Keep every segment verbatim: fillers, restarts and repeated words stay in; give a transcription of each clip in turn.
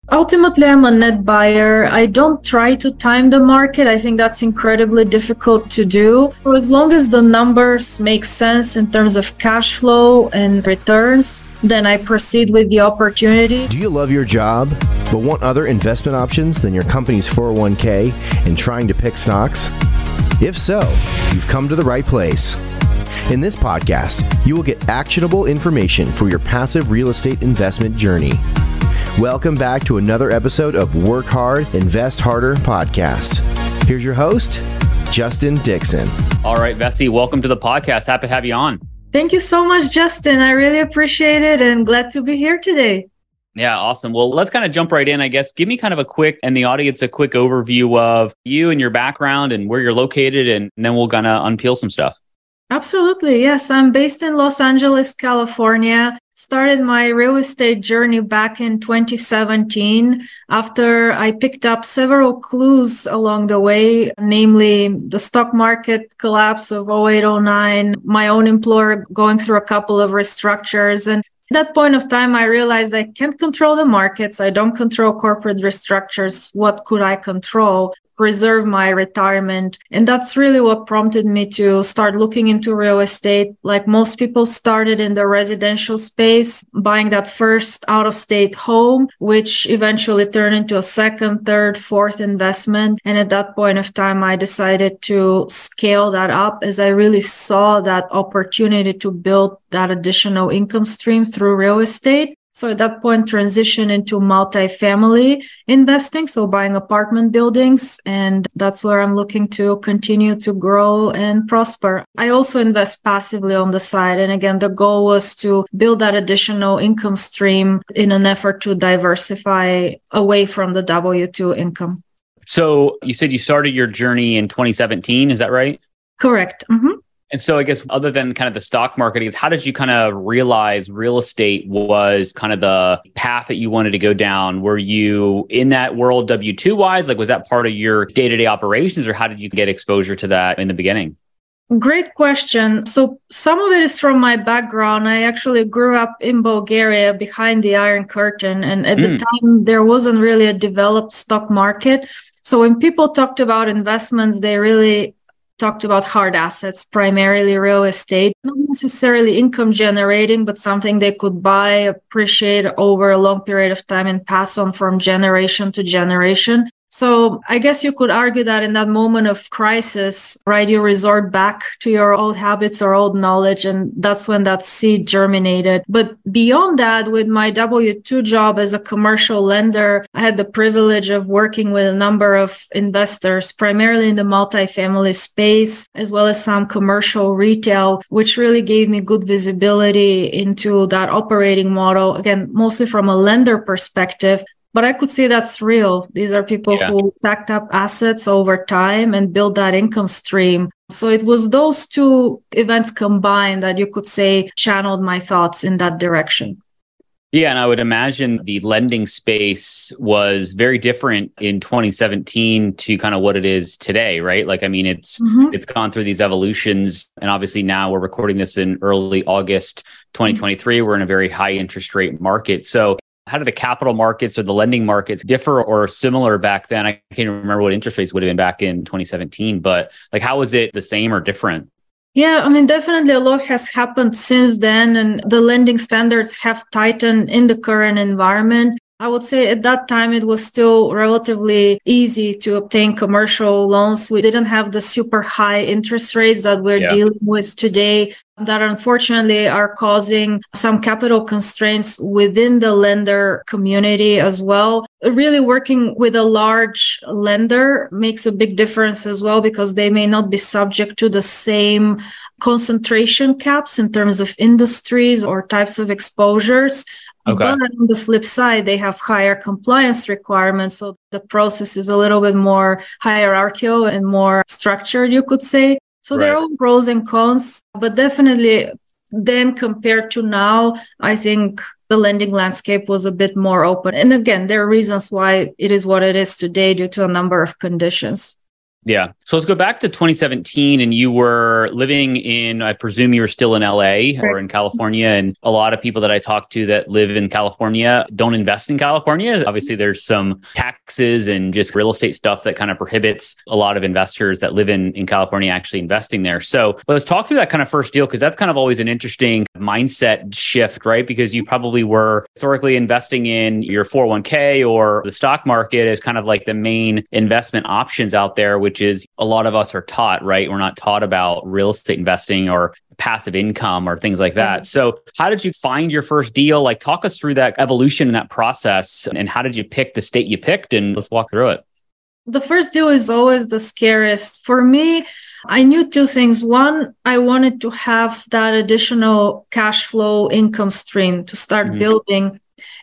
Ultimately, I'm a net buyer. I don't try to time the market. I think that's incredibly difficult to do. As long as the numbers make sense in terms of cash flow and returns, then I proceed with the opportunity. Do you love your job, but want other investment options than your company's four oh one k and trying to pick stocks? If so, you've come to the right place. In this podcast, you will get actionable information for your passive real estate investment journey. Welcome back to another episode of Work Hard, Invest Harder podcast. Here's your host, Justin Dixon. All right, Vessi, welcome to the podcast. Happy to have you on. Thank you so much, Justin. I really appreciate it and glad to be here today. Yeah, awesome. Well, let's kind of jump right in, I guess. Give me kind of a quick, and the audience, a quick overview of you and your background and where you're located, and then we'll kind of unpeel some stuff. Absolutely. Yes, I'm based in Los Angeles, California. Started my real estate journey back in twenty seventeen after I picked up several clues along the way, namely the stock market collapse of oh eight oh nine, my own employer going through a couple of restructures. And at that point of time, I realized I can't control the markets. I don't control corporate restructures. What could I control? Preserve my retirement. And that's really what prompted me to start looking into real estate. Like most people, started in the residential space, buying that first out-of-state home, which eventually turned into a second, third, fourth investment. And at that point of time, I decided to scale that up as I really saw that opportunity to build that additional income stream through real estate. So at that point, transition into multifamily investing, so buying apartment buildings, and that's where I'm looking to continue to grow and prosper. I also invest passively on the side, and again, the goal was to build that additional income stream in an effort to diversify away from the W two income. So you said you started your journey in twenty seventeen, is that right? Correct. Mm-hmm. And so I guess other than kind of the stock market, how did you kind of realize real estate was kind of the path that you wanted to go down? Were you in that world W two wise? Like, was that part of your day-to-day operations, or how did you get exposure to that in the beginning? Great question. So some of it is from my background. I actually grew up in Bulgaria behind the Iron Curtain. And at mm. the time, there wasn't really a developed stock market. So when people talked about investments, they really talked about hard assets, primarily real estate, not necessarily income generating, but something they could buy, appreciate over a long period of time and pass on from generation to generation. So I guess you could argue that in that moment of crisis, right, you resort back to your old habits or old knowledge, and that's when that seed germinated. But beyond that, with my W two job as a commercial lender, I had the privilege of working with a number of investors, primarily in the multifamily space, as well as some commercial retail, which really gave me good visibility into that operating model, again, mostly from a lender perspective. But I could see that's real. These are people yeah. who stacked up assets over time and built that income stream. So it was those two events combined that you could say channeled my thoughts in that direction. Yeah, and I would imagine the lending space was very different in twenty seventeen to kind of what it is today, right? Like, I mean, it's mm-hmm. it's gone through these evolutions. And obviously now we're recording this in early August twenty twenty-three. Mm-hmm. We're in a very high interest rate market. So how do the capital markets or the lending markets differ or similar back then? I can't remember what interest rates would have been back in twenty seventeen, but like, how was it the same or different? Yeah, I mean, definitely a lot has happened since then, and the lending standards have tightened in the current environment. I would say at that time, it was still relatively easy to obtain commercial loans. We didn't have the super high interest rates that we're yeah. dealing with today that unfortunately are causing some capital constraints within the lender community as well. Really working with a large lender makes a big difference as well, because they may not be subject to the same concentration caps in terms of industries or types of exposures. Okay. But on the flip side, they have higher compliance requirements. So the process is a little bit more hierarchical and more structured, you could say. So right. there are all pros and cons, but definitely then compared to now, I think the lending landscape was a bit more open. And again, there are reasons why it is what it is today due to a number of conditions. Yeah. So let's go back to twenty seventeen, and you were living in, I presume you were still in L A or in California. And a lot of people that I talk to that live in California don't invest in California. Obviously, there's some taxes and just real estate stuff that kind of prohibits a lot of investors that live in, in California actually investing there. So let's talk through that kind of first deal, because that's kind of always an interesting mindset shift, right? Because you probably were historically investing in your four oh one k or the stock market as kind of like the main investment options out there, which is a lot of us are taught, right? We're not taught about real estate investing or passive income or things like that. So how did you find your first deal? Like, talk us through that evolution and that process, and how did you pick the state you picked? And let's walk through it. The first deal is always the scariest. For me, I knew two things. One, I wanted to have that additional cash flow income stream to start mm-hmm. building.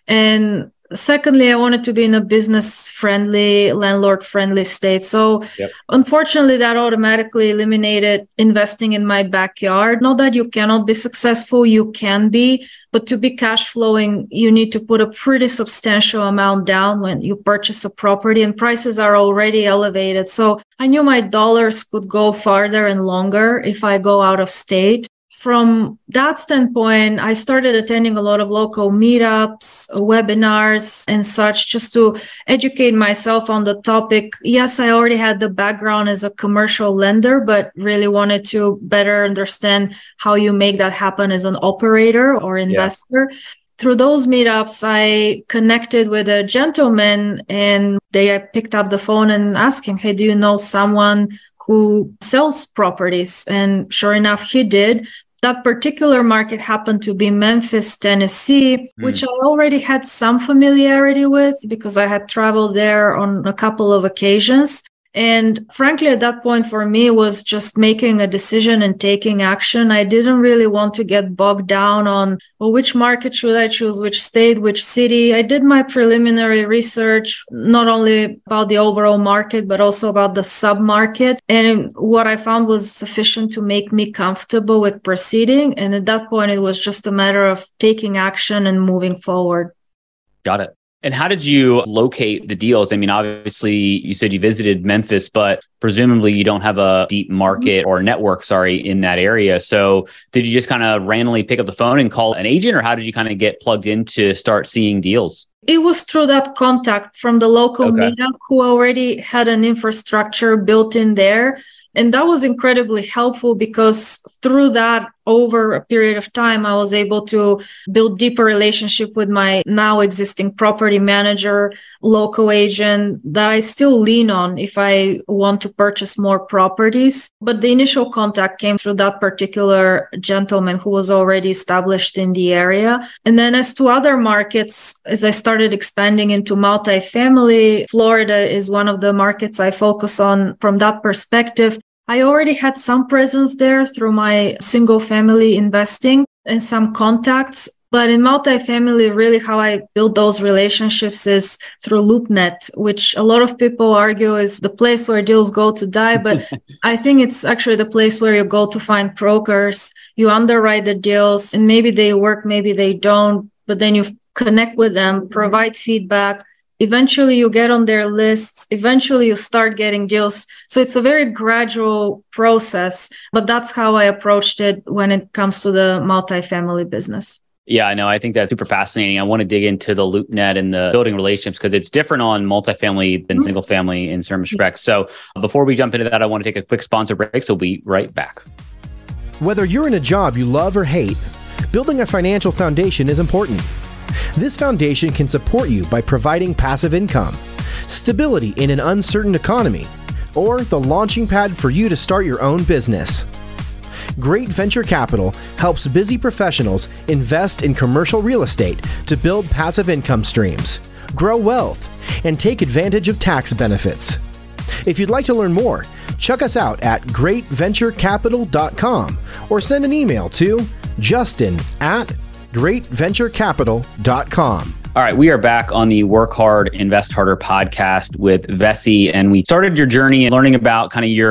And secondly, I wanted to be in a business-friendly, landlord-friendly state. So yep. unfortunately, that automatically eliminated investing in my backyard. Not that you cannot be successful, you can be, but to be cash flowing, you need to put a pretty substantial amount down when you purchase a property, and prices are already elevated. So I knew my dollars could go farther and longer if I go out of state. From that standpoint, I started attending a lot of local meetups, webinars, and such, just to educate myself on the topic. Yes, I already had the background as a commercial lender, but really wanted to better understand how you make that happen as an operator or investor. Yeah. Through those meetups, I connected with a gentleman, and they picked up the phone and asked him, hey, do you know someone who sells properties? And sure enough, he did. That particular market happened to be Memphis, Tennessee, mm. which I already had some familiarity with because I had traveled there on a couple of occasions. And frankly, at that point for me was just making a decision and taking action. I didn't really want to get bogged down on, well, which market should I choose, which state, which city. I did my preliminary research, not only about the overall market, but also about the sub-market. And what I found was sufficient to make me comfortable with proceeding. And at that point, it was just a matter of taking action and moving forward. Got it. And how did you locate the deals? I mean, obviously, you said you visited Memphis, but presumably you don't have a deep market or network, sorry, in that area. So did you just kind of randomly pick up the phone and call an agent, or how did you kind of get plugged in to start seeing deals? It was through that contact from the local okay. meetup who already had an infrastructure built in there. And that was incredibly helpful because through that, over a period of time, I was able to build deeper relationship with my now existing property manager, local agent that I still lean on if I want to purchase more properties. But the initial contact came through that particular gentleman who was already established in the area. And then as to other markets, as I started expanding into multifamily, Florida is one of the markets I focus on from that perspective. I already had some presence there through my single family investing and some contacts. But in multifamily, really how I build those relationships is through LoopNet, which a lot of people argue is the place where deals go to die. But I think it's actually the place where you go to find brokers, you underwrite the deals, and maybe they work, maybe they don't. But then you connect with them, provide feedback. Eventually you get on their lists. Eventually you start getting deals. So it's a very gradual process, but that's how I approached it when it comes to the multifamily business. Yeah, I know. I think that's super fascinating. I want to dig into the LoopNet and the building relationships because it's different on multifamily than mm-hmm. single family in certain respects. So before we jump into that, I want to take a quick sponsor break. So we'll be right back. Whether you're in a job you love or hate, building a financial foundation is important. This foundation can support you by providing passive income, stability in an uncertain economy, or the launching pad for you to start your own business. Great Venture Capital helps busy professionals invest in commercial real estate to build passive income streams, grow wealth, and take advantage of tax benefits. If you'd like to learn more, check us out at great venture capital dot com or send an email to justin at great venture capital dot com. All right, we are back on the Work Hard, Invest Harder podcast with Vessi, and we started your journey learning about kind of your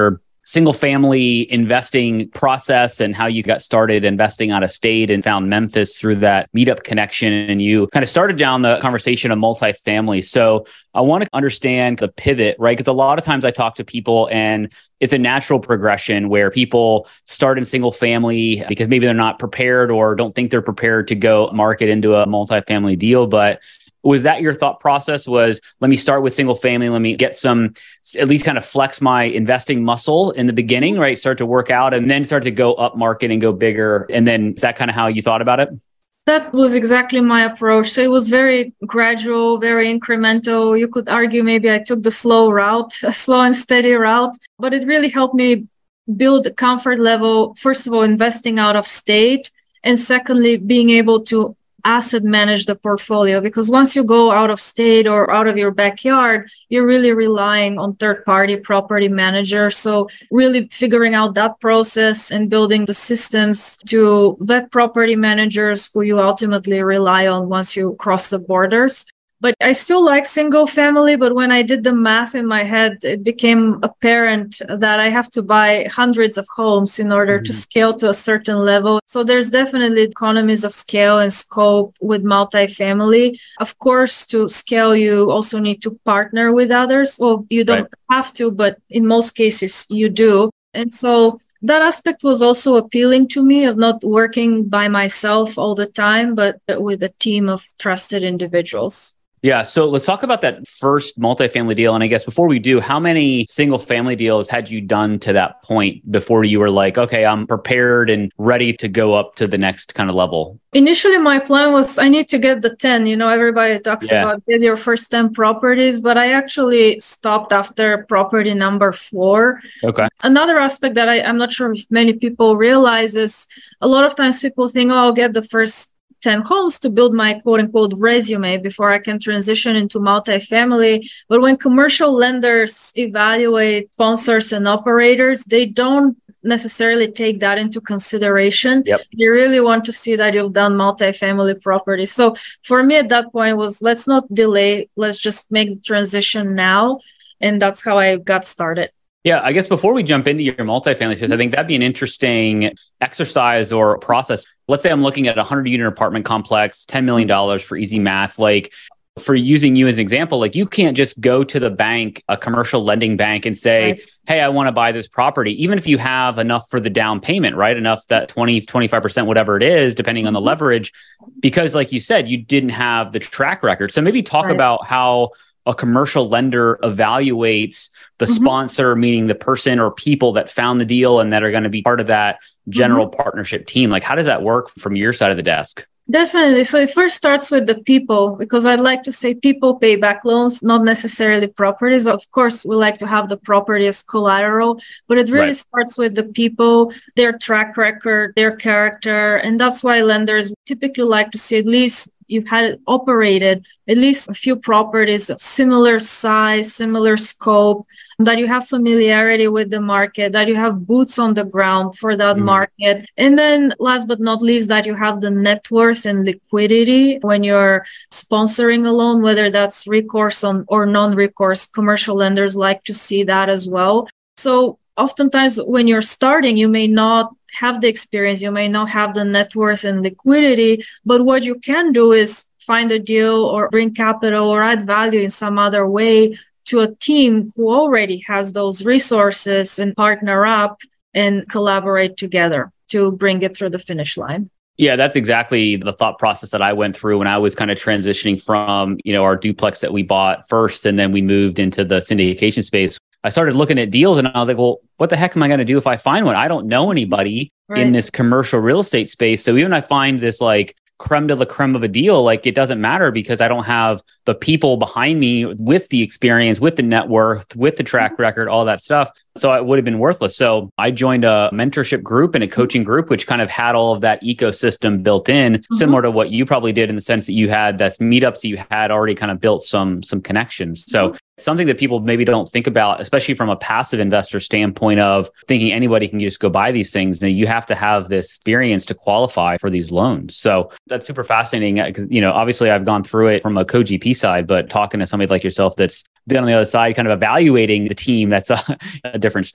single family investing process and how you got started investing out of state and found Memphis through that meetup connection. And you kind of started down the conversation of multifamily. So I want to understand the pivot, right? Because a lot of times I talk to people and it's a natural progression where people start in single family because maybe they're not prepared or don't think they're prepared to go market into a multifamily deal. But was that your thought process? Was let me start with single family, let me get some, at least kind of flex my investing muscle in the beginning, right? Start to work out and then start to go up market and go bigger. And then is that kind of how you thought about it? That was exactly my approach. So it was very gradual, very incremental. You could argue maybe I took the slow route, a slow and steady route, but it really helped me build a comfort level, first of all, investing out of state, and secondly, being able to asset manage the portfolio. Because once you go out of state or out of your backyard, you're really relying on third-party property managers. So really figuring out that process and building the systems to vet property managers who you ultimately rely on once you cross the borders. But I still like single family, but when I did the math in my head, it became apparent that I have to buy hundreds of homes in order mm-hmm. to scale to a certain level. So there's definitely economies of scale and scope with multifamily. Of course, to scale, you also need to partner with others. Well, you don't right. have to, but in most cases you do. And so that aspect was also appealing to me of not working by myself all the time, but with a team of trusted individuals. Yeah. So let's talk about that first multifamily deal. And I guess before we do, how many single family deals had you done to that point before you were like, okay, I'm prepared and ready to go up to the next kind of level? Initially, my plan was I need to get the ten. You know, everybody talks yeah. about get your first ten properties, but I actually stopped after property number four. Okay. Another aspect that I, I'm not sure if many people realize is a lot of times people think, oh, I'll get the first ten homes to build my quote unquote resume before I can transition into multifamily. But when commercial lenders evaluate sponsors and operators, they don't necessarily take that into consideration. Yep. You really want to see that you've done multifamily property. So for me at that point was, let's not delay, let's just make the transition now. And that's how I got started. Yeah, I guess before we jump into your multifamily space, I think that'd be an interesting exercise or process. Let's say I'm looking at a hundred unit apartment complex, ten million dollars for easy math. Like for using you as an example, like you can't just go to the bank, a commercial lending bank and say, right. hey, I want to buy this property. Even if you have enough for the down payment, right? Enough that twenty, twenty-five percent, whatever it is, depending on the leverage, because like you said, you didn't have the track record. So maybe talk right. about how a commercial lender evaluates the mm-hmm. sponsor, meaning the person or people that found the deal and that are going to be part of that general mm-hmm. partnership team. Like, how does that work from your side of the desk? Definitely. So it first starts with the people, because I'd like to say people pay back loans, not necessarily properties. Of course, we like to have the property as collateral, but it really right. starts with the people, their track record, their character. And that's why lenders typically like to see at least you've had it operated, at least a few properties of similar size, similar scope, that you have familiarity with the market, that you have boots on the ground for that mm. market. And then last but not least, that you have the net worth and liquidity when you're sponsoring a loan, whether that's recourse on or non-recourse. Commercial lenders like to see that as well. So oftentimes when you're starting, you may not have the experience, you may not have the net worth and liquidity, but what you can do is find a deal or bring capital or add value in some other way to a team who already has those resources and partner up and collaborate together to bring it through the finish line. Yeah, that's exactly the thought process that I went through when I was kind of transitioning from, you know, our duplex that we bought first, and then we moved into the syndication space. I started looking at deals and I was like, well, what the heck am I going to do if I find one? I don't know anybody right. in this commercial real estate space. So even if I find this like creme de la creme of a deal, like it doesn't matter because I don't have the people behind me with the experience, with the net worth, with the track record, all that stuff. So it would have been worthless. So I joined a mentorship group and a coaching group, which kind of had all of that ecosystem built in, mm-hmm. similar to what you probably did in the sense that you had that meetups that you had already kind of built some, some connections. So mm-hmm. something that people maybe don't think about, especially from a passive investor standpoint of thinking anybody can just go buy these things. Now you have to have this experience to qualify for these loans. So that's super fascinating. Because, you know, obviously I've gone through it from a co-G P side, but talking to somebody like yourself that's been on the other side, kind of evaluating the team, that's a, a different story.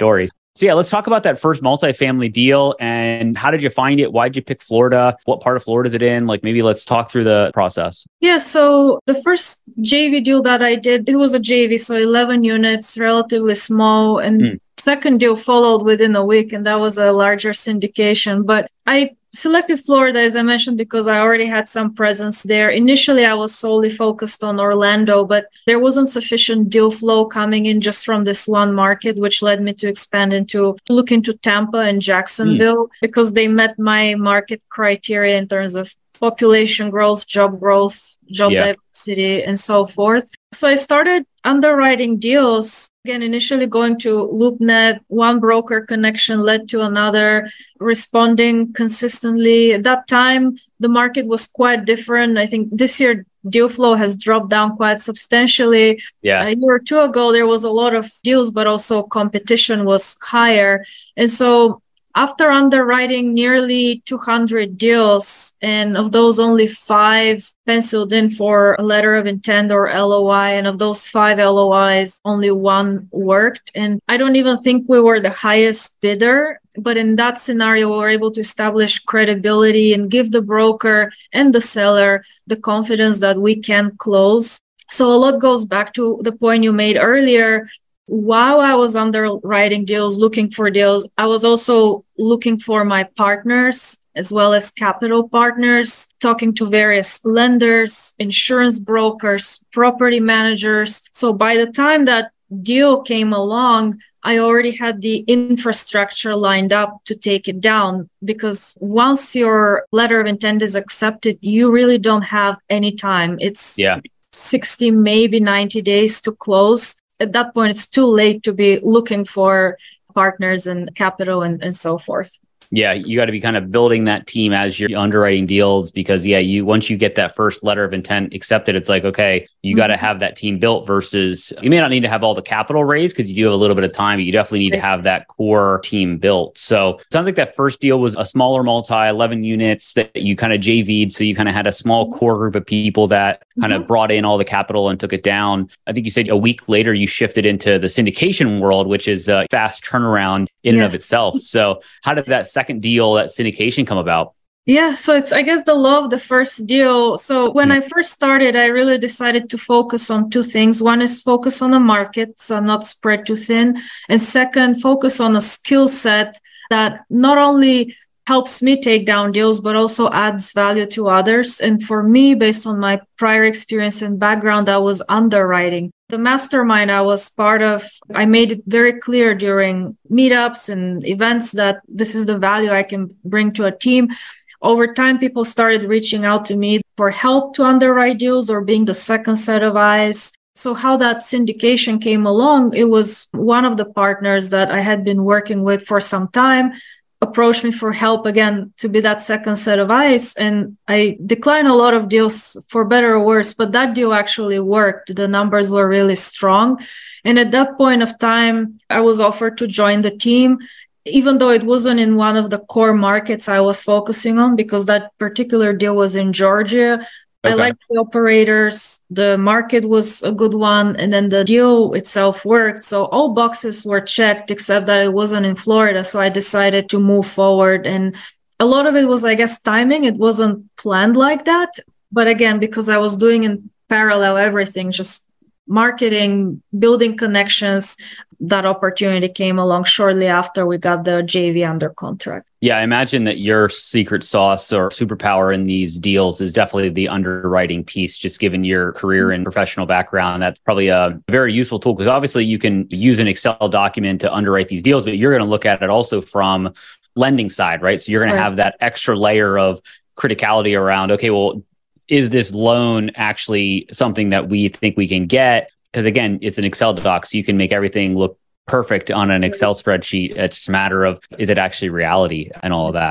So yeah, let's talk about that first multifamily deal. And how did you find it? Why did you pick Florida? What part of Florida is it in? Like maybe let's talk through the process. Yeah, so the first J V deal that I did, it was a J V, so eleven units, relatively small. And mm. second deal followed within a week, and that was a larger syndication. But I selected Florida, as I mentioned, because I already had some presence there. Initially, I was solely focused on Orlando, but there wasn't sufficient deal flow coming in just from this one market, which led me to expand into look into Tampa and Jacksonville mm. because they met my market criteria in terms of population growth, job growth, job yeah. diversity, and so forth. So I started underwriting deals. Again, initially going to LoopNet, one broker connection led to another, responding consistently. At that time, the market was quite different. I think this year, deal flow has dropped down quite substantially. Yeah. A year or two ago, there was a lot of deals, but also competition was higher. And so after underwriting nearly two hundred deals, and of those only five penciled in for a letter of intent or L O I, and of those five L O Is, only one worked. And I don't even think we were the highest bidder, but in that scenario, we were able to establish credibility and give the broker and the seller the confidence that we can close. So a lot goes back to the point you made earlier. While I was underwriting deals, looking for deals, I was also looking for my partners as well as capital partners, talking to various lenders, insurance brokers, property managers. So by the time that deal came along, I already had the infrastructure lined up to take it down, because once your letter of intent is accepted, you really don't have any time. It's yeah. sixty, maybe ninety days to close. At that point, it's too late to be looking for partners and capital and, and so forth. Yeah, you got to be kind of building that team as you're underwriting deals, because yeah, you once you get that first letter of intent accepted, it's like, okay, you mm-hmm. got to have that team built versus you may not need to have all the capital raised because you do have a little bit of time, but you definitely need to have that core team built. So it sounds like that first deal was a smaller multi, eleven units that you kind of J V'd. So you kind of had a small core group of people that kind of mm-hmm. brought in all the capital and took it down. I think you said a week later, you shifted into the syndication world, which is a fast turnaround in yes. and of itself. So how did that second deal, that syndication come about? Yeah, so it's, I guess, the law of the first deal. So when mm. I first started, I really decided to focus on two things. One is focus on the market, so I'm not spread too thin. And second, focus on a skill set that not only helps me take down deals, but also adds value to others. And for me, based on my prior experience and background, I was underwriting. The mastermind I was part of, I made it very clear during meetups and events that this is the value I can bring to a team. Over time, people started reaching out to me for help to underwrite deals or being the second set of eyes. So how that syndication came along, it was one of the partners that I had been working with for some time approached me for help again to be that second set of eyes. And I declined a lot of deals for better or worse, but that deal actually worked. The numbers were really strong. And at that point of time, I was offered to join the team, even though it wasn't in one of the core markets I was focusing on, because that particular deal was in Georgia. Okay. I liked the operators, the market was a good one, and then the deal itself worked. So all boxes were checked except that it wasn't in Florida. So I decided to move forward. And a lot of it was, I guess, timing. It wasn't planned like that. But again, because I was doing in parallel everything, just marketing, building connections, that opportunity came along shortly after we got the J V under contract. Yeah, I imagine that your secret sauce or superpower in these deals is definitely the underwriting piece, just given your career and professional background. That's probably a very useful tool because obviously you can use an Excel document to underwrite these deals, but you're going to look at it also from lending side, right? So you're going right. to have that extra layer of criticality around, okay, well, is this loan actually something that we think we can get? Because again, it's an Excel doc, so you can make everything look perfect on an Excel spreadsheet. It's just a matter of, is it actually reality and all of that?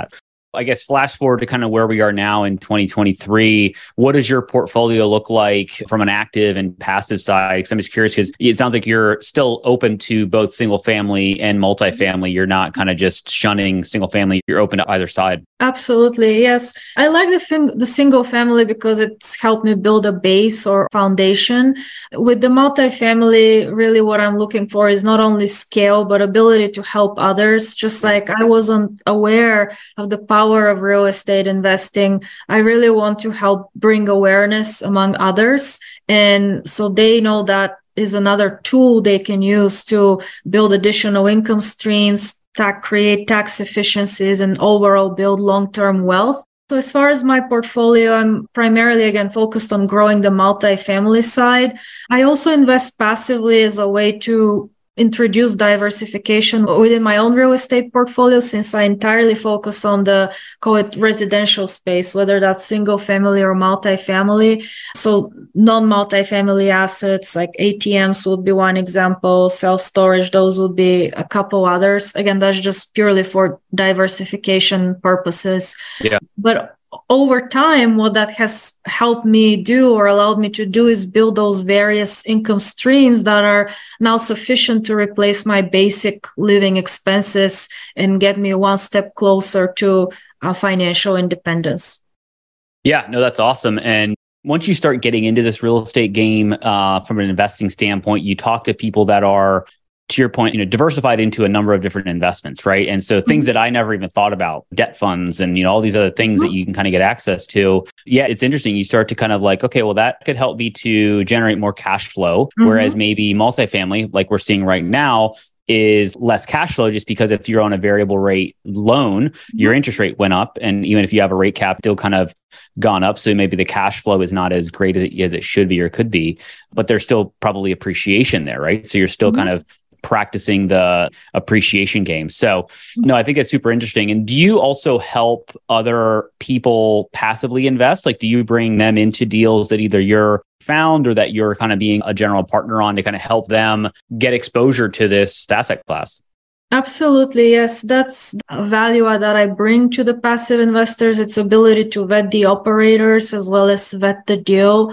I guess flash forward to kind of where we are now in twenty twenty-three. What does your portfolio look like from an active and passive side? Because I'm just curious, because it sounds like you're still open to both single family and multifamily. You're not kind of just shunning single family. You're open to either side. Absolutely. Yes. I like the fin- the single family because it's helped me build a base or foundation. With the multifamily, really what I'm looking for is not only scale, but ability to help others. Just like I wasn't aware of the power of real estate investing, I really want to help bring awareness among others. And so they know that is another tool they can use to build additional income streams, to create tax efficiencies, and overall build long-term wealth. So as far as my portfolio, I'm primarily, again, focused on growing the multifamily side. I also invest passively as a way to introduce diversification within my own real estate portfolio, since I entirely focus on the, call it residential space, whether that's single family or multifamily. So non-multifamily assets like A T Ms would be one example, self-storage, those would be a couple others. Again, that's just purely for diversification purposes. Yeah. But over time, what that has helped me do or allowed me to do is build those various income streams that are now sufficient to replace my basic living expenses and get me one step closer to uh, financial independence. Yeah, no, that's awesome. And once you start getting into this real estate game uh, from an investing standpoint, you talk to people that are, to your point, you know, diversified into a number of different investments, right? And so things that I never even thought about, debt funds and, you know, all these other things that you can kind of get access to. Yeah, it's interesting. You start to kind of like, okay, well, that could help me to generate more cash flow. Mm-hmm. Whereas maybe multifamily, like we're seeing right now, is less cash flow, just because if you're on a variable rate loan, mm-hmm. your interest rate went up. And even if you have a rate cap, still kind of gone up. So maybe the cash flow is not as great as it, as it should be or could be, but there's still probably appreciation there, right? So you're still mm-hmm. kind of practicing the appreciation game. So no, I think it's super interesting. And do you also help other people passively invest? Like, do you bring them into deals that either you're found or that you're kind of being a general partner on to kind of help them get exposure to this asset class? Absolutely. Yes. That's a value that I bring to the passive investors. It's ability to vet the operators as well as vet the deal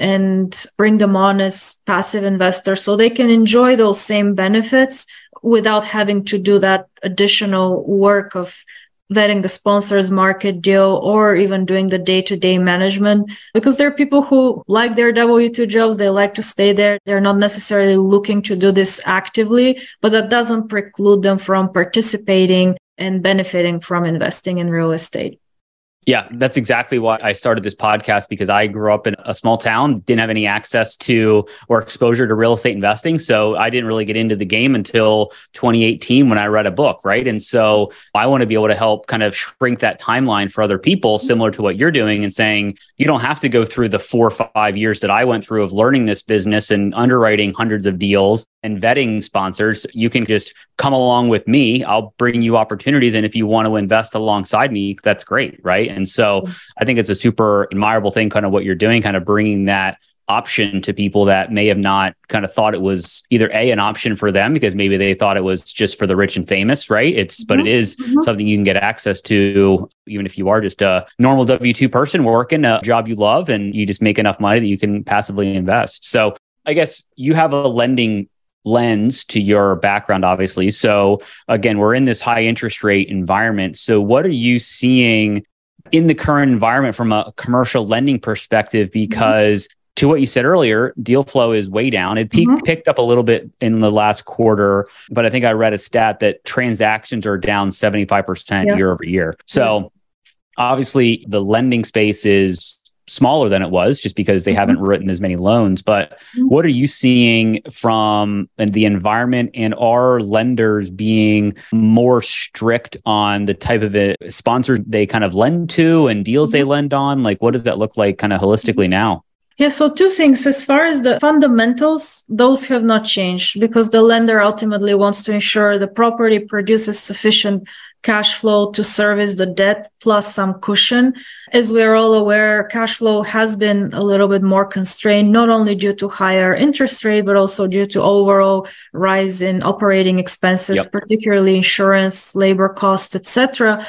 and bring them on as passive investors so they can enjoy those same benefits without having to do that additional work of vetting the sponsor's market deal or even doing the day-to-day management. Because there are people who like their W two jobs, they like to stay there. They're not necessarily looking to do this actively, but that doesn't preclude them from participating and benefiting from investing in real estate. Yeah, that's exactly why I started this podcast, because I grew up in a small town, didn't have any access to or exposure to real estate investing. So I didn't really get into the game until twenty eighteen when I read a book, right? And so I want to be able to help kind of shrink that timeline for other people, similar to what you're doing, and saying, you don't have to go through the four or five years that I went through of learning this business and underwriting hundreds of deals and vetting sponsors. You can just come along with me. I'll bring you opportunities. And if you want to invest alongside me, that's great, right? And so I think it's a super admirable thing, kind of what you're doing, kind of bringing that option to people that may have not kind of thought it was either A, an option for them because maybe they thought it was just for the rich and famous, right? It's, but it is mm-hmm. something you can get access to, even if you are just a normal W two person working a job you love and you just make enough money that you can passively invest. So I guess you have a lending lens to your background, obviously. So again, we're in this high interest rate environment. So what are you seeing in the current environment from a commercial lending perspective? Because mm-hmm. to what you said earlier, deal flow is way down. It peaked, mm-hmm. picked up a little bit in the last quarter, but I think I read a stat that transactions are down seventy-five percent yeah. year over year. So yeah. obviously the lending space is smaller than it was just because they mm-hmm. haven't written as many loans. But mm-hmm. what are you seeing from the environment, and are lenders being more strict on the type of it, sponsors they kind of lend to and deals mm-hmm. they lend on? Like, what does that look like kind of holistically now? Yeah, so two things. As far as the fundamentals, those have not changed because the lender ultimately wants to ensure the property produces sufficient cash flow to service the debt plus some cushion. As we're all aware, cash flow has been a little bit more constrained, not only due to higher interest rate, but also due to overall rise in operating expenses, yep. particularly insurance, labor costs, et cetera.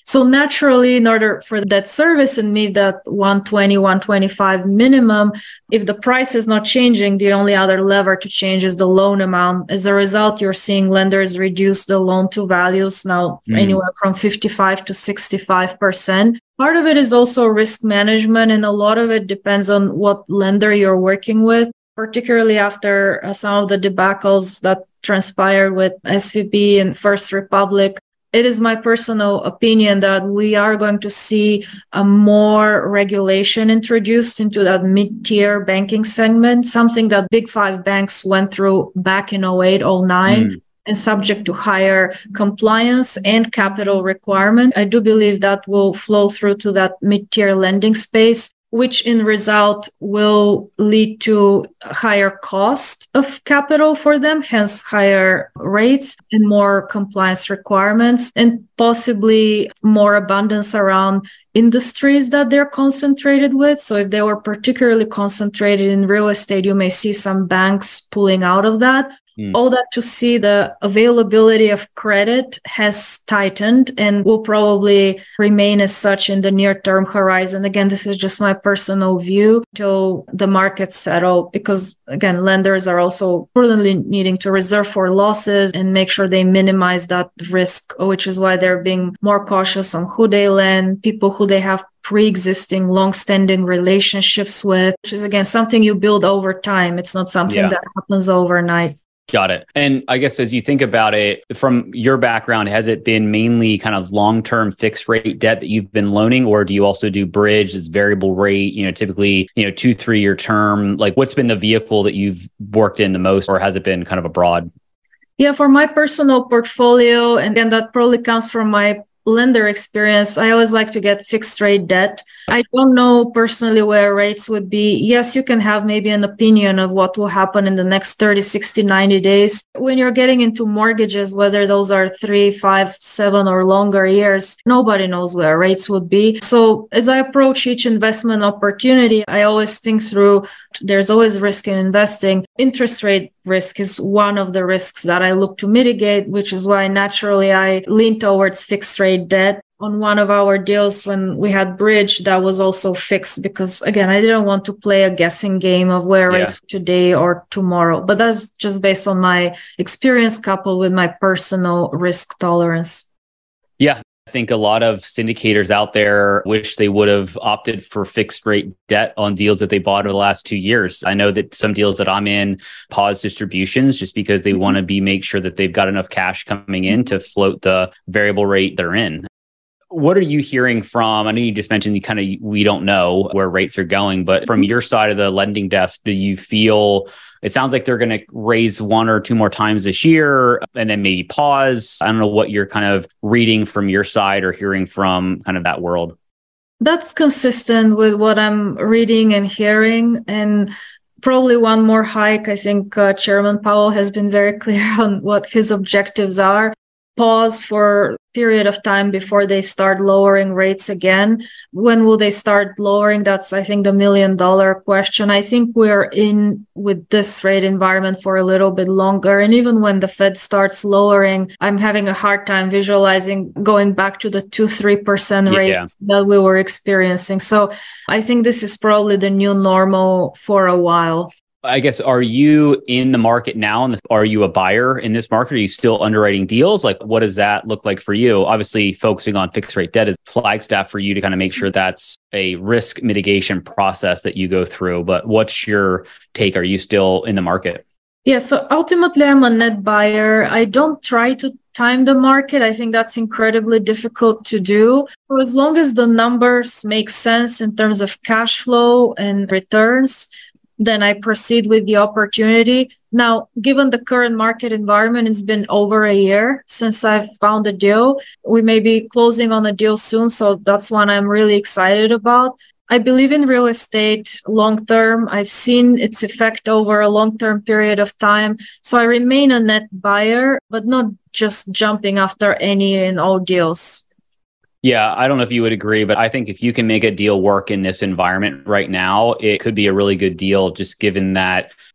So naturally, in order for that service and meet that one twenty, one twenty-five minimum, if the price is not changing, the only other lever to change is the loan amount. As a result, you're seeing lenders reduce the loan to values now mm. anywhere from fifty-five to sixty-five percent. Part of it is also risk management, and a lot of it depends on what lender you're working with, particularly after uh, some of the debacles that transpired with S V B and First Republic. It is my personal opinion that we are going to see a more regulation introduced into that mid-tier banking segment, something that big five banks went through back in oh eight, oh nine. Mm. And subject to higher compliance and capital requirement. I do believe that will flow through to that mid-tier lending space, which in result will lead to higher cost of capital for them, hence higher rates and more compliance requirements, and possibly more abundance around industries that they're concentrated with. So if they were particularly concentrated in real estate, you may see some banks pulling out of that. Mm. All that to see the availability of credit has tightened and will probably remain as such in the near-term horizon. Again, this is just my personal view till the markets settle, because again, lenders are also prudently needing to reserve for losses and make sure they minimize that risk, which is why they're being more cautious on who they lend, people who they have pre-existing long-standing relationships with, which is again something you build over time. It's not something yeah. that happens overnight. Got it. And I guess as you think about it, from your background, has it been mainly kind of long-term fixed rate debt that you've been loaning, or do you also do bridge, it's variable rate, you know, typically, you know, two, three year term? Like what's been the vehicle that you've worked in the most, or has it been kind of abroad? Yeah, for my personal portfolio, and then that probably comes from my lender experience, I always like to get fixed rate debt. I don't know personally where rates would be. Yes, you can have maybe an opinion of what will happen in the next thirty, sixty, ninety days. When you're getting into mortgages, whether those are three, five, seven or longer years, nobody knows where rates would be. So as I approach each investment opportunity, I always think through, there's always risk in investing. Interest rate risk is one of the risks that I look to mitigate, which is why naturally I lean towards fixed rate debt. On one of our deals when we had bridge, that was also fixed because, again, I didn't want to play a guessing game of where yeah. rates today or tomorrow. But that's just based on my experience coupled with my personal risk tolerance. Yeah. I think a lot of syndicators out there wish they would have opted for fixed rate debt on deals that they bought over the last two years. I know that some deals that I'm in pause distributions just because they mm-hmm. want to be make sure that they've got enough cash coming in to float the variable rate they're in. What are you hearing from, I know you just mentioned you kind of, we don't know where rates are going, but from your side of the lending desk, do you feel, it sounds like they're going to raise one or two more times this year and then maybe pause? I don't know what you're kind of reading from your side or hearing from kind of that world. That's consistent with what I'm reading and hearing. And probably one more hike. I think uh, Chairman Powell has been very clear on what his objectives are. Pause for a period of time before they start lowering rates again. When will they start lowering? That's, I think, the million dollar question. I think we're in with this rate environment for a little bit longer. And even when the Fed starts lowering, I'm having a hard time visualizing going back to the two, three percent rates yeah. that we were experiencing. So I think this is probably the new normal for a while. I guess, are you in the market now? And are you a buyer in this market? Are you still underwriting deals? Like, what does that look like for you? Obviously, focusing on fixed rate debt is Flagstaff for you to kind of make sure that's a risk mitigation process that you go through. But what's your take? Are you still in the market? Yeah, so ultimately, I'm a net buyer. I don't try to time the market. I think that's incredibly difficult to do. So as long as the numbers make sense in terms of cash flow and returns, then I proceed with the opportunity. Now, given the current market environment, it's been over a year since I've found a deal. We may be closing on a deal soon, so that's one I'm really excited about. I believe in real estate long-term. I've seen its effect over a long-term period of time. So I remain a net buyer, but not just jumping after any and all deals. Yeah, I don't know if you would agree, but I think if you can make a deal work in this environment right now, it could be a really good deal, just given that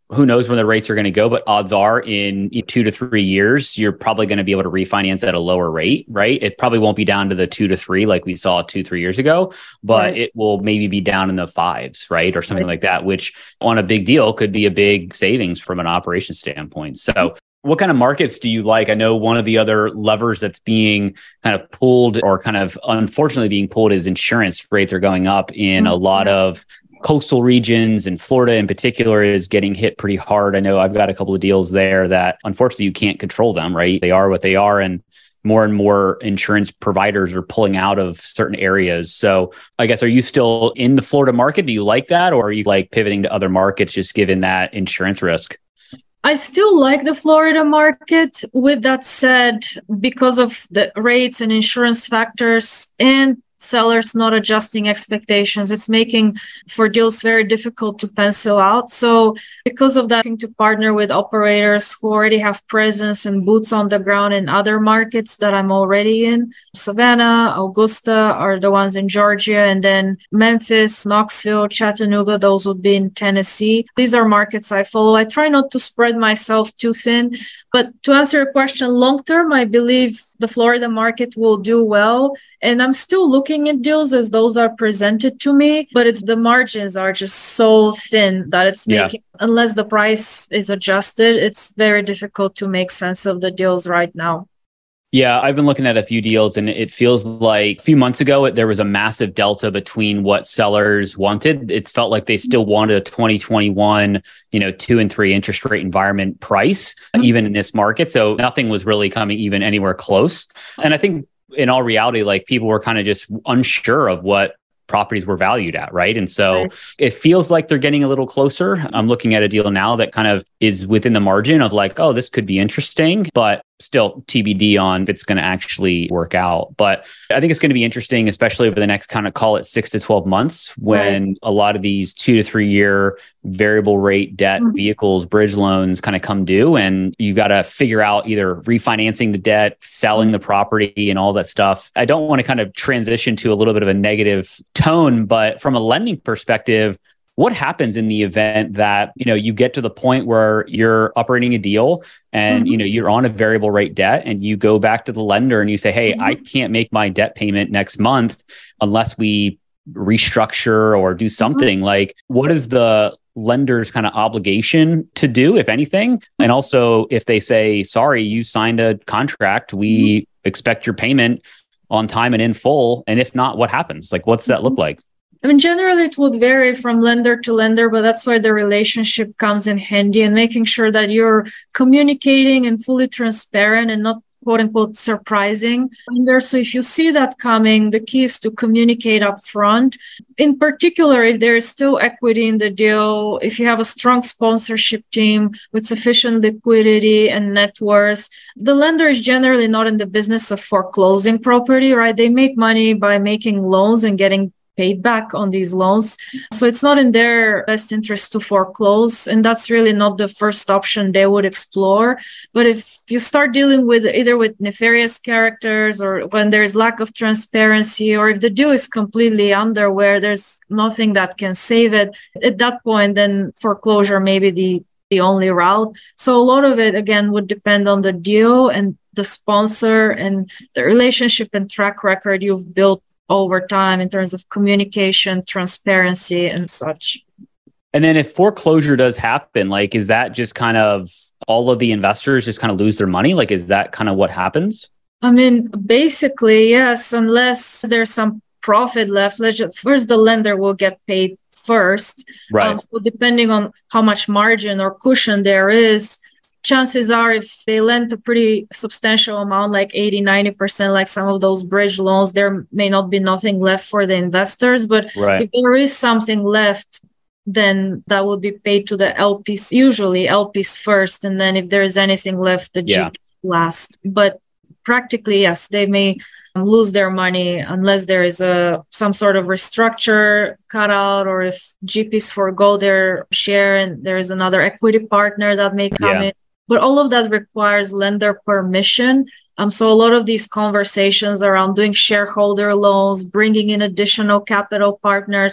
who knows where the rates are going to go, but odds are in two to three years, you're probably going to be able to refinance at a lower rate, right? It probably won't be down to the two to three like we saw two, three years ago, but right. it will maybe be down in the fives, right? Or something right. like that, which on a big deal could be a big savings from an operations standpoint. So what kind of markets do you like? I know one of the other levers that's being kind of pulled or kind of unfortunately being pulled is insurance rates are going up in mm-hmm. a lot of coastal regions, and Florida in particular is getting hit pretty hard. I know I've got a couple of deals there that unfortunately you can't control them, right? They are what they are. And more and more insurance providers are pulling out of certain areas. So I guess, are you still in the Florida market? Do you like that? Or are you like pivoting to other markets just given that insurance risk? I still like the Florida market. With that said, because of the rates and insurance factors and sellers not adjusting expectations, it's making for deals very difficult to pencil out. So because of that, I'm to partner with operators who already have presence and boots on the ground in other markets that I'm already in. Savannah, Augusta are the ones in Georgia, and then Memphis, Knoxville, Chattanooga, those would be in Tennessee. These are markets I follow. I try not to spread myself too thin, but to answer your question, long term, I believe the Florida market will do well. And I'm still looking at deals as those are presented to me, but it's the margins are just so thin that it's making, yeah. unless the price is adjusted, it's very difficult to make sense of the deals right now. Yeah, I've been looking at a few deals, and it feels like a few months ago, there was a massive delta between what sellers wanted. It felt like they still wanted a twenty twenty-one, you know, two and three interest rate environment price, mm-hmm. even in this market. So nothing was really coming even anywhere close. And I think in all reality, like people were kind of just unsure of what properties were valued at, right? And so right. it feels like they're getting a little closer. I'm looking at a deal now that kind of is within the margin of like, oh, this could be interesting, but still T B D on if it's going to actually work out. But I think it's going to be interesting, especially over the next kind of call it six to twelve months, when right. a lot of these two to three year variable rate debt mm-hmm. vehicles, bridge loans kind of come due, and you got to figure out either refinancing the debt, selling the property and all that stuff. I don't want to kind of transition to a little bit of a negative tone, but from a lending perspective, what happens in the event that, you know, you get to the point where you're operating a deal and, mm-hmm. you know, you're on a variable rate debt and you go back to the lender and you say, hey, mm-hmm. I can't make my debt payment next month unless we restructure or do something. Mm-hmm. Like, what is the lender's kind of obligation to do, if anything? And also, if they say, sorry, you signed a contract, we mm-hmm. expect your payment on time and in full. And if not, what happens? Like, what's that look like? I mean, generally it would vary from lender to lender, but that's why the relationship comes in handy, and making sure that you're communicating and fully transparent and not quote unquote surprising lender. So if you see that coming, the key is to communicate up front. In particular, if there is still equity in the deal, if you have a strong sponsorship team with sufficient liquidity and net worth, the lender is generally not in the business of foreclosing property, right? They make money by making loans and getting paid back on these loans. So it's not in their best interest to foreclose. And that's really not the first option they would explore. But if you start dealing with either with nefarious characters, or when there's lack of transparency, or if the deal is completely under where there's nothing that can save it, at that point, then foreclosure may be the, the only route. So a lot of it, again, would depend on the deal and the sponsor and the relationship and track record you've built over time in terms of communication, transparency, and such. And then if foreclosure does happen, like, is that just kind of all of the investors just kind of lose their money? Like, is that kind of what happens? I mean, basically, yes, unless there's some profit left. First, the lender will get paid first. Right. Um, so depending on how much margin or cushion there is, chances are if they lend a pretty substantial amount, like eighty, ninety percent, like some of those bridge loans, there may not be nothing left for the investors. But right. if there is something left, then that will be paid to the L Ps, usually L Ps first. And then if there is anything left, the yeah. G P last. But practically, yes, they may lose their money unless there is a some sort of restructure cut out, or if G Ps forgo their share and there is another equity partner that may come yeah. in. But all of that requires lender permission. Um, so a lot of these conversations around doing shareholder loans, bringing in additional capital partners,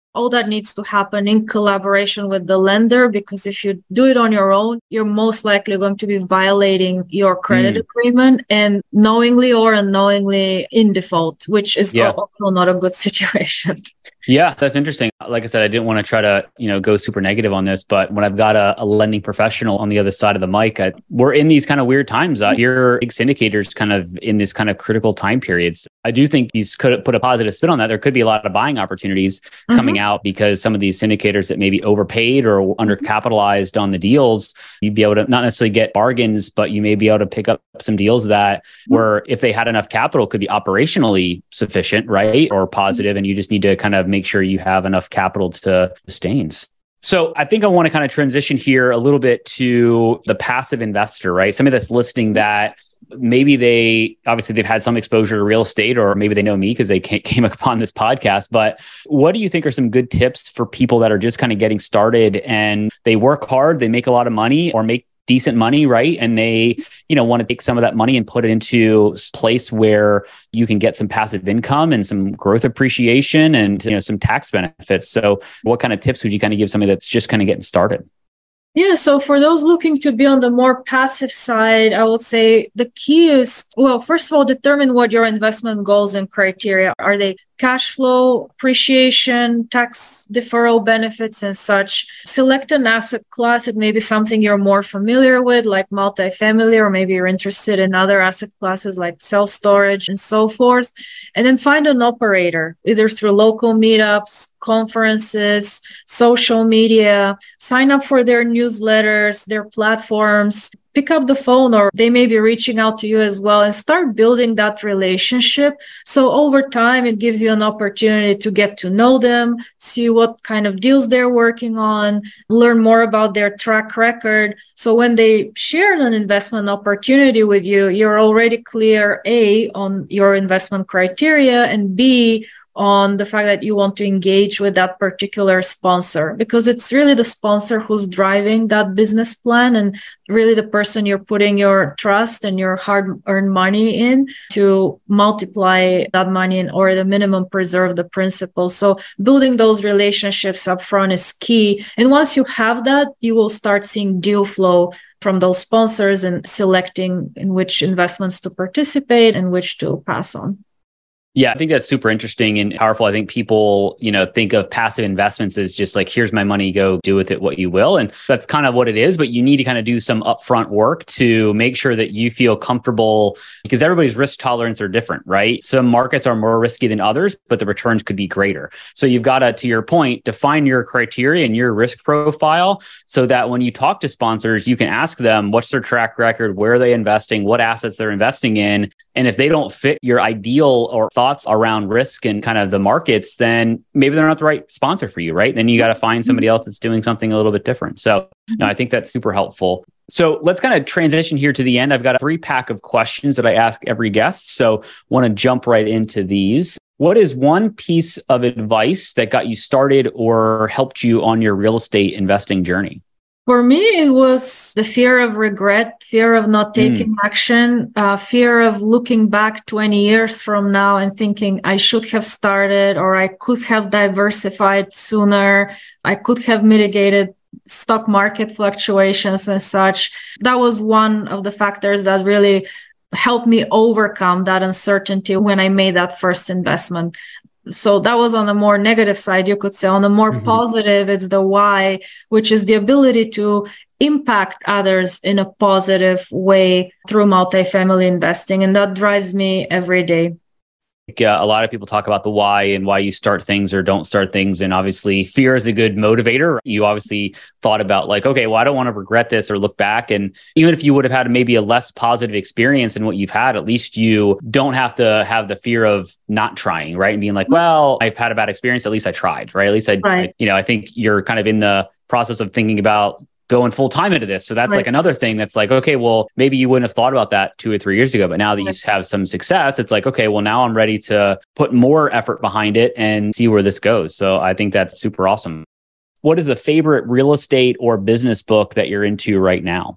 all that needs to happen in collaboration with the lender, because if you do it on your own, you're most likely going to be violating your credit mm. agreement and knowingly or unknowingly in default, which is yeah. also not a good situation. Yeah, that's interesting. Like I said, I didn't want to try to, you know, go super negative on this, but when I've got a, a lending professional on the other side of the mic, I, we're in these kind of weird times. Uh, your big syndicators kind of in this kind of critical time periods. I do think these could put a positive spin on that. There could be a lot of buying opportunities mm-hmm. coming out because some of these syndicators that maybe overpaid or undercapitalized on the deals, you'd be able to not necessarily get bargains, but you may be able to pick up some deals that mm-hmm. were, if they had enough capital, could be operationally sufficient, right? Or positive, and you just need to kind of make sure you have enough capital to sustain. So I think I want to kind of transition here a little bit to the passive investor, right? Somebody that's listening that maybe they, obviously they've had some exposure to real estate, or maybe they know me because they came upon this podcast. But what do you think are some good tips for people that are just kind of getting started and they work hard, they make a lot of money or make decent money, right? And they, you know, want to take some of that money and put it into a place where you can get some passive income and some growth appreciation and, you know, some tax benefits. So what kind of tips would you kind of give somebody that's just kind of getting started? Yeah, so for those looking to be on the more passive side, I would say the key is, well, first of all, determine what your investment goals and criteria are. They cash flow, appreciation, tax deferral benefits, and such? Select an asset class. It may be something you're more familiar with, like multifamily, or maybe you're interested in other asset classes like self-storage and so forth. And then find an operator, either through local meetups, conferences, social media. Sign up for their newsletters, their platforms. Pick up the phone, or they may be reaching out to you as well, and start building that relationship. So over time, it gives you an opportunity to get to know them, see what kind of deals they're working on, learn more about their track record. So when they share an investment opportunity with you, you're already clear, A, on your investment criteria, and B, on the fact that you want to engage with that particular sponsor, because it's really the sponsor who's driving that business plan, and really the person you're putting your trust and your hard-earned money in to multiply that money in, or the minimum preserve the principal. So building those relationships up front is key. And once you have that, you will start seeing deal flow from those sponsors and selecting in which investments to participate and which to pass on. Yeah, I think that's super interesting and powerful. I think people, you know, think of passive investments as just like, here's my money, go do with it what you will. And that's kind of what it is. But you need to kind of do some upfront work to make sure that you feel comfortable, because everybody's risk tolerance are different, right? Some markets are more risky than others, but the returns could be greater. So you've got to, to your point, define your criteria and your risk profile so that when you talk to sponsors, you can ask them what's their track record, where are they investing, what assets they're investing in. And if they don't fit your ideal or thoughts around risk and kind of the markets, then maybe they're not the right sponsor for you, right? Then you got to find somebody else that's doing something a little bit different. So no, I think that's super helpful. So let's kind of transition here to the end. I've got a three pack of questions that I ask every guest. So want to jump right into these. What is one piece of advice that got you started or helped you on your real estate investing journey? For me, it was the fear of regret, fear of not taking mm. action, uh, fear of looking back twenty years from now and thinking I should have started, or I could have diversified sooner. I could have mitigated stock market fluctuations and such. That was one of the factors that really helped me overcome that uncertainty when I made that first investment. So that was on the more negative side, you could say. On the more mm-hmm. positive, it's the why, which is the ability to impact others in a positive way through multifamily investing. And that drives me every day. Uh, a lot of people talk about the why and why you start things or don't start things. And obviously fear is a good motivator. You obviously thought about like, okay, well, I don't want to regret this or look back. And even if you would have had maybe a less positive experience than what you've had, at least you don't have to have the fear of not trying, right? And being like, well, I've had a bad experience. At least I tried, right? At least I, right. I you know, I think you're kind of in the process of thinking about going full time into this. So that's right. like another thing that's like, okay, well, maybe you wouldn't have thought about that two or three years ago, but now that right. you have some success, it's like, okay, well, now I'm ready to put more effort behind it and see where this goes. So I think that's super awesome. What is the favorite real estate or business book that you're into right now?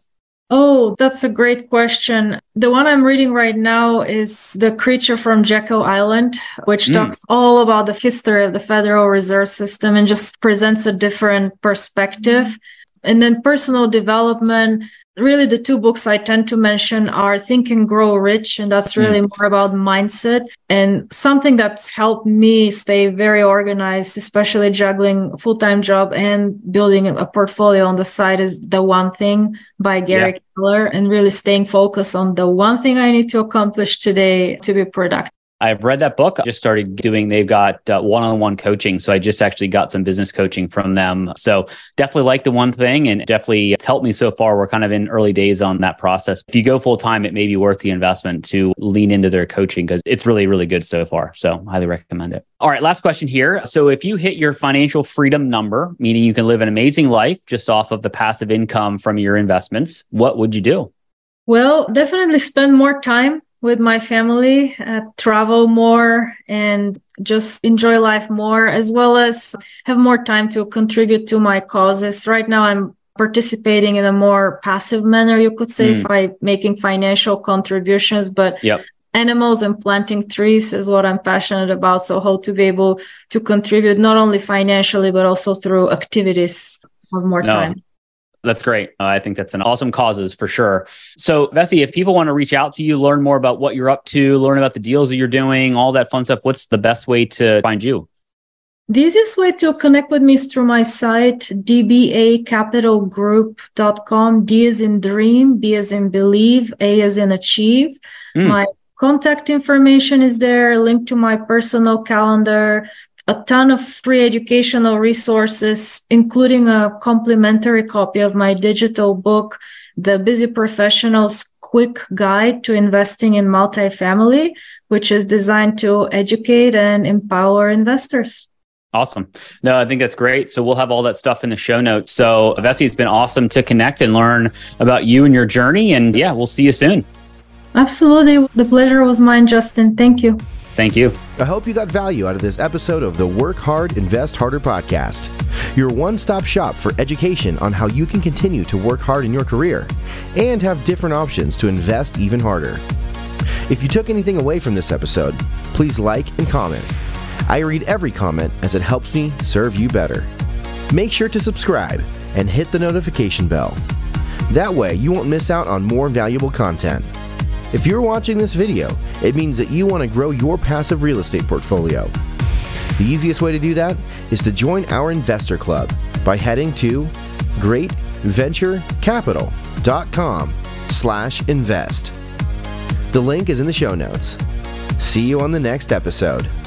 Oh, that's a great question. The one I'm reading right now is The Creature from Jekyll Island, which mm. talks all about the history of the Federal Reserve System and just presents a different perspective. And then personal development. Really, the two books I tend to mention are Think and Grow Rich, and that's really mm. more about mindset. And something that's helped me stay very organized, especially juggling a full-time job and building a portfolio on the side, is The One Thing by Gary yeah. Keller, and really staying focused on the one thing I need to accomplish today to be productive. I've read that book. I just started doing, they've got uh, one-on-one coaching. So I just actually got some business coaching from them. So definitely like The One Thing, and definitely it's helped me so far. We're kind of in early days on that process. If you go full time, it may be worth the investment to lean into their coaching because it's really, really good so far. So highly recommend it. All right, last question here. So if you hit your financial freedom number, meaning you can live an amazing life just off of the passive income from your investments, what would you do? Well, definitely spend more time with my family, uh, travel more, and just enjoy life more, as well as have more time to contribute to my causes. Right now, I'm participating in a more passive manner, you could say, mm. by making financial contributions, but yep. animals and planting trees is what I'm passionate about. So how to be able to contribute not only financially, but also through activities of more no. time. That's great. Uh, I think that's an awesome causes for sure. So Vessi, if people want to reach out to you, learn more about what you're up to, learn about the deals that you're doing, all that fun stuff, what's the best way to find you? The easiest way to connect with me is through my site, d b a capital group dot com. D as in dream, B as in believe, A as in achieve. Mm. My contact information is there, link to my personal calendar, a ton of free educational resources, including a complimentary copy of my digital book, The Busy Professional's Quick Guide to Investing in Multifamily, which is designed to educate and empower investors. Awesome. No, I think that's great. So we'll have all that stuff in the show notes. So Vessi, it's been awesome to connect and learn about you and your journey. And yeah, we'll see you soon. Absolutely. The pleasure was mine, Justin. Thank you. Thank you. I hope you got value out of this episode of the Work Hard, Invest Harder podcast, your one-stop shop for education on how you can continue to work hard in your career and have different options to invest even harder. If you took anything away from this episode, please like and comment. I read every comment as it helps me serve you better. Make sure to subscribe and hit the notification bell. That way you won't miss out on more valuable content. If you're watching this video, it means that you want to grow your passive real estate portfolio. The easiest way to do that is to join our investor club by heading to great venture capital dot com slash invest. The link is in the show notes. See you on the next episode.